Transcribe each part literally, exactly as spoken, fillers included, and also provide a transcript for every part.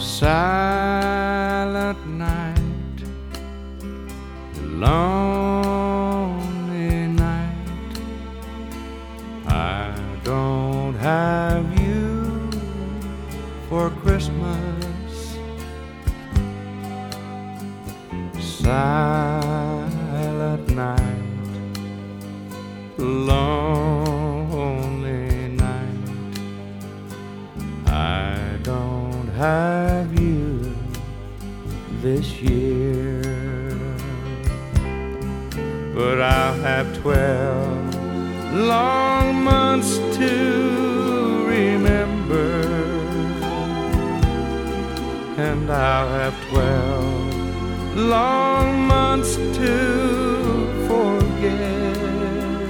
Silent night, lonely night. I don't have you for Christmas. Silent night, lonely night. I don't have you this year, but I'll have twelve long months to remember, and I'll have twelve long months to forget.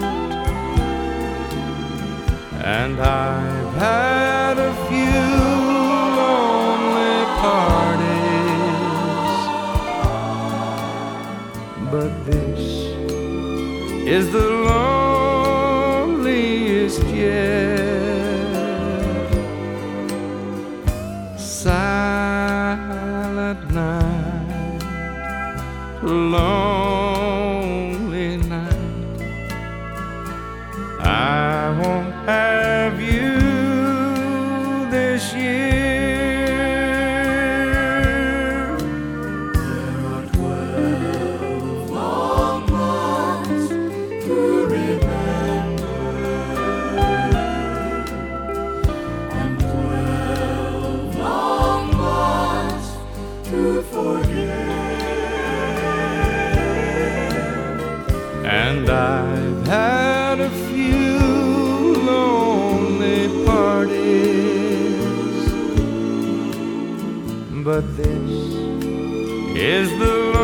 And I've had a few lonely parties, but this is the loneliest yet. Silent night, lonely night. I won't have you this year. There are twelve long months to remember, and twelve long months to forget. And I've had a few lonely parties, but this is the